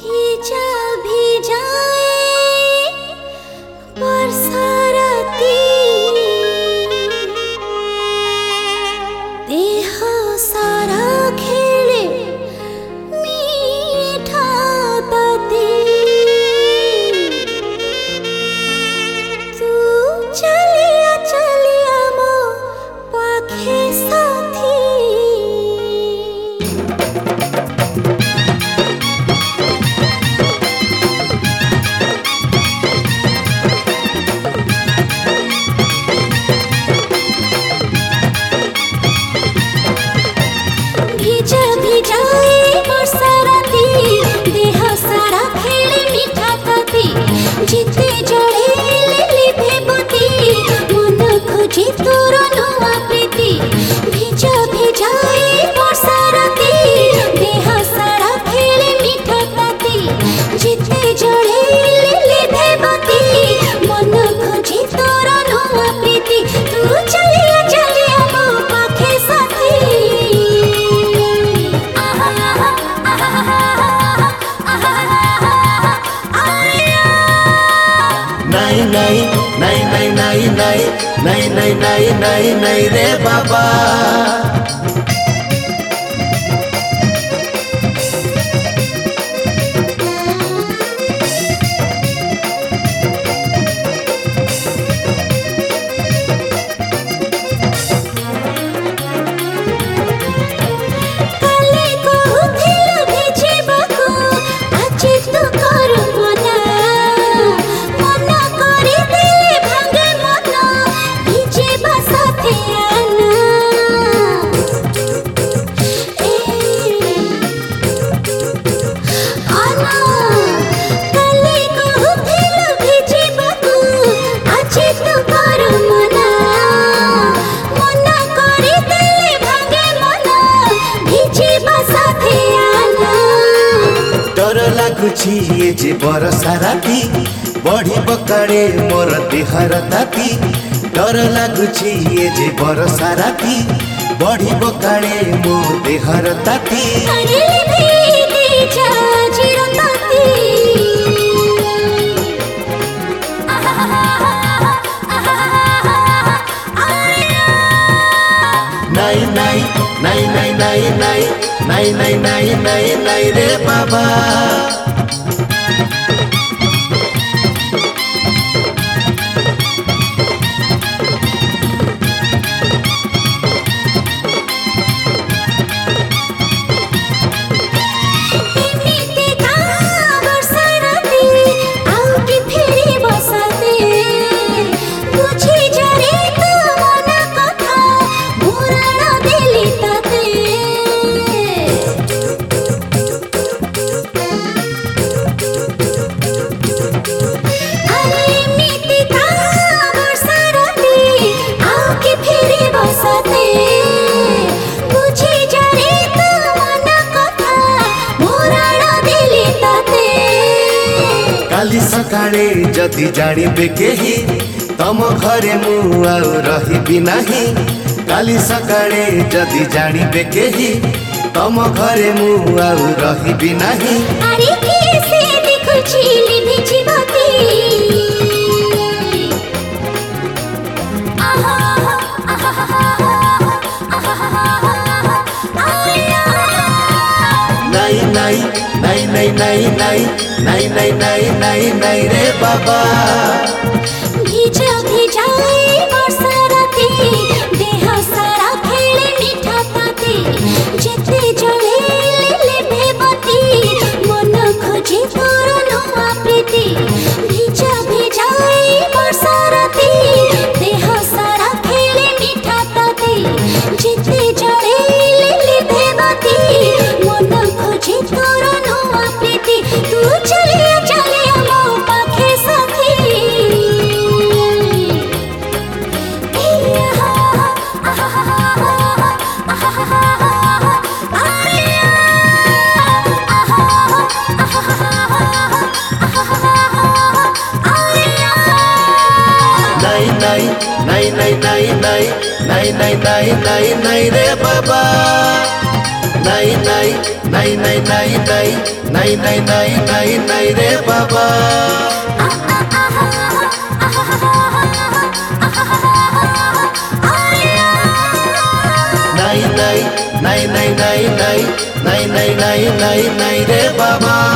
भीजा भीजाए बरसा राती देह सारा खेले मीठा ताती तू चलिया मो पाखे साथी जिते जड़े लिभे बती मन खोजे तोर नुआ प्रीति भिजा भिजाए वर्षा राती देह सारा खेले मीठा ताती जिते जड़े लिभे बती मन खोजे तोर नुआ प्रीति तू चलिया मो पाखे साथी नहीं रे बाबा ये जे बरसा राती बढ़ी बकाड़े मोर देहर ताती डर लगुची ये जे बरसा राती बढ़ी बकाड़े मोर देहर ताती नहीं रे बाबा काली सकाळे जदि जानिबे केही तम घरे मु आउ रहिबि नाही काली सकाळे जदि जानिबे केही तम घरे मु आउ रहिबि नाही अरे कैसे देखुछि लिभि जीवती नहीं रे बाबा भीजा भिजाए वर्षा राती देह सारा खेले मीठा ताती जिते जड़े लिभे बती मन खोजे तोर नुआ प्रीति भीजा भिजाए वर्षा राती देह सारा खेले मीठा ताती जिते जड़े लिभे बती मन खोजे तोर नुआ प्रीति तू चलिया मो पाखे साथी नहीं रे बाबा नहीं নাই নাই নাই নাই নাই নাই নাই নাই নাই নাই রে বাবা নাই নাই নাই নাই নাই নাই নাই নাই নাই নাই নাই রে বাবা